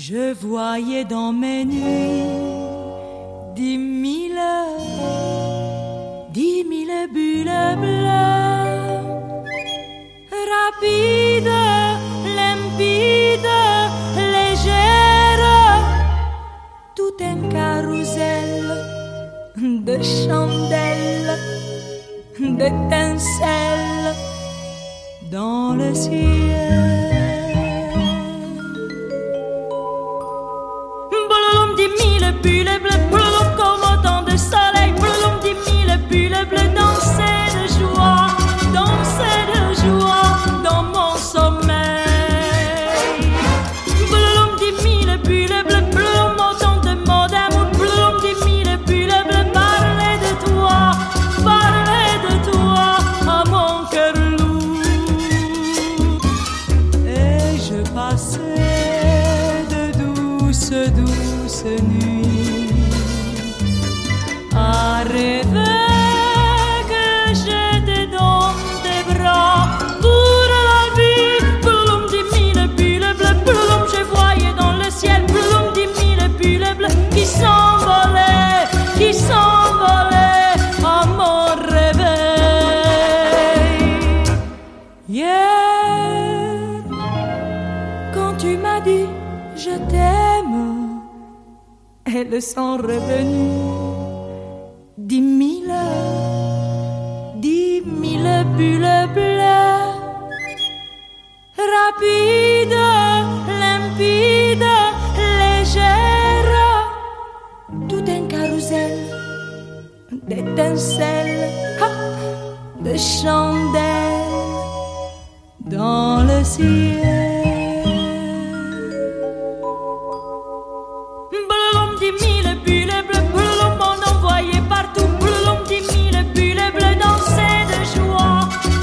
Je voyais dans mes nuits 10 000 bulles bleues, rapides, limpides, légères, tout un carrousel de chandelles, d'étincelles dans le ciel. Blum, 10 000 bulles bleues, blum, comme autant de soleil, blum, 10 000 bulles bleues dansaient de joie dans mon sommeil. Blum, 10 000 bulles bleues, blum, autant de mots d'amour, blum, 10 000 bulles bleues, parlaient de toi, à mon cœur lourd. Et je passais de douces nuits à rêver que j'étais dans tes bras pour la vie. Blum, 10 000 bulles bleues, blum, je voyais dans le ciel, blum, 10 000 bulles bleues qui s'envolaient à mon réveil. Hier, quand tu m'as dit je t'aime, elles sont revenues 10 000 bulles bleues, rapides, limpides, légères, tout un carrousel d'étincelles, de chandelles dans le ciel. Blum, 10 000 bulles bleues, blum, on en voyait partout, blum, 10 000 bulles bleues dansaient de joie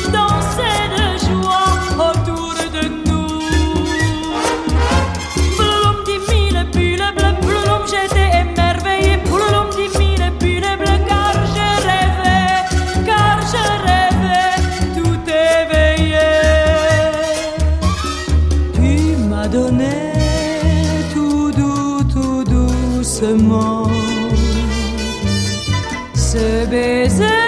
autour de nous. Blum, 10 000 bulles bleues, blum, j'étais émerveillée, blum, 10 000 bulles bleues, car je rêvais tout éveillé. Tu m'as donné tout doucement ce baiser